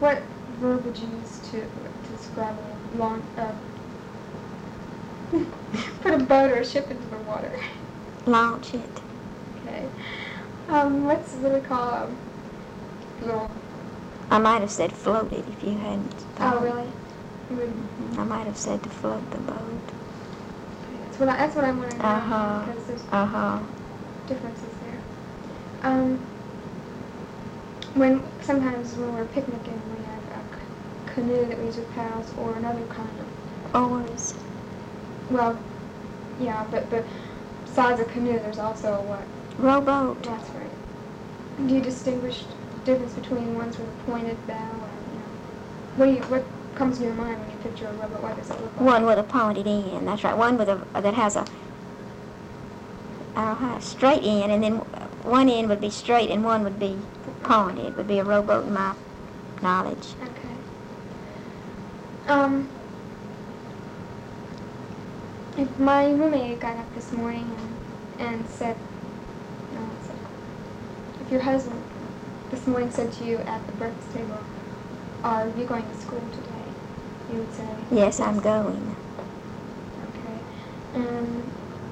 what verb would you use to describe a long, put a boat or a ship into the water? Launch it. Okay. What do we call a little... I might have said floated if you hadn't thought. Oh, really? I might have said to float the boat. That's what I'm wondering now, because there's differences there. Sometimes when we're picnicking, we have a canoe that we use with paddles, or another kind of... Oars. Well, yeah, but besides a canoe, there's also what? Rowboat. That's right. Do you distinguish the difference between ones with a pointed bow and, what comes to your mind when you picture a rowboat? What does it look like? One with a pointed end, that's right. One with that has a straight end, and then one end would be straight and one would be pointed. Would be a rowboat in my knowledge. Okay. If my roommate got up this morning and said, if your husband this morning said to you at the breakfast table, "Are you going to school today?" you would say, "Yes, I'm going." Okay. And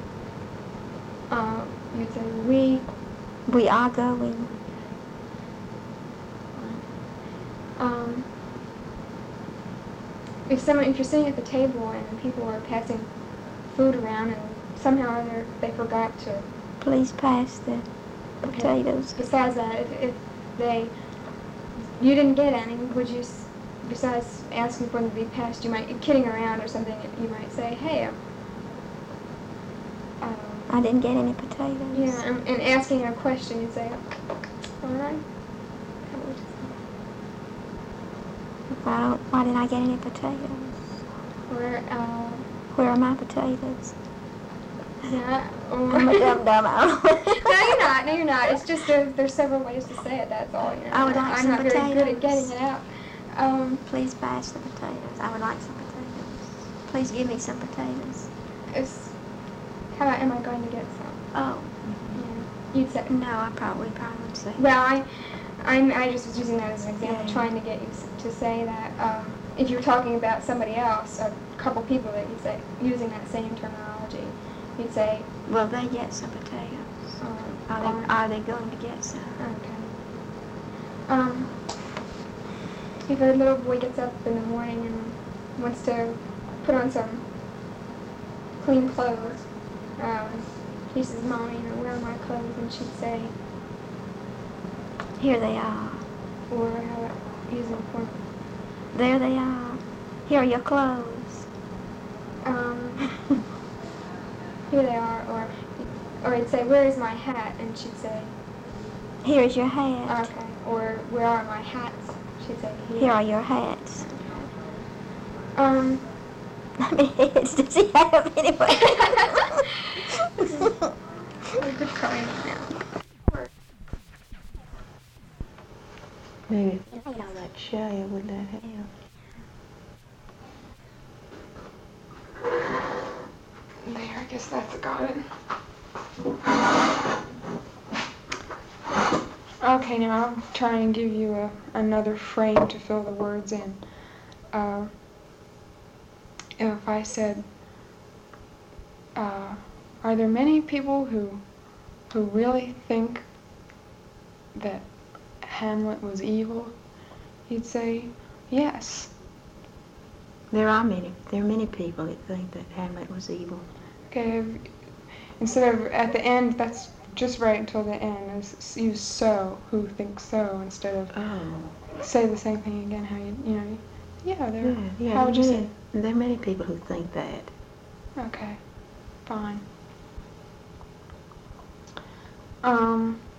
you'd say, "We are going." If you're sitting at the table and people are passing food around and somehow or other they forgot to... Please pass the potatoes. Besides that, if you didn't get any, would you, besides asking for them to be passed, you might, kidding around or something, you might say, "Hey, I didn't get any potatoes." Yeah, and asking a question, you'd say, "All right." Well, why didn't I get any potatoes? Where are my potatoes? Yeah. I'm a dumb. No, you're not. It's just there's several ways to say it, that's all. I would like some potatoes. I'm not very good at getting it out. Please pass the potatoes. I would like some potatoes. Please give me some potatoes. How about, am I going to get some? Oh. Yeah. You'd say... No, I probably would say... Well, I just was using that as an example, trying to get you to say that if you're talking about somebody else, a couple people that you'd say, using that same terminology, you'd say... Will they get some potatoes? Are they going to get some? Okay. If a little boy gets up in the morning and wants to put on some clean clothes, he says, "Mommy, where are my clothes?" And she'd say, "Here they are." Or how about using the form? "There they are. Here are your clothes." Here they are. Or he'd say, "Where is my hat?" And she'd say, "Here is your hat." Okay. Or, "Where are my hats?" She'd say, "Here are your hats." Okay. How many heads does he have anyway? Good crying now. Maybe that share would that help? There, I guess that's got it. Okay, now I'll try and give you another frame to fill the words in. If I said, "Are there many people who really think that Hamlet was evil?" You'd say, "Yes." There are many people that think that Hamlet was evil. Okay, instead of at the end, that's just right until the end. Use "so," who thinks so, instead of say the same thing again. How how would you say? There are many people who think that. Okay, fine.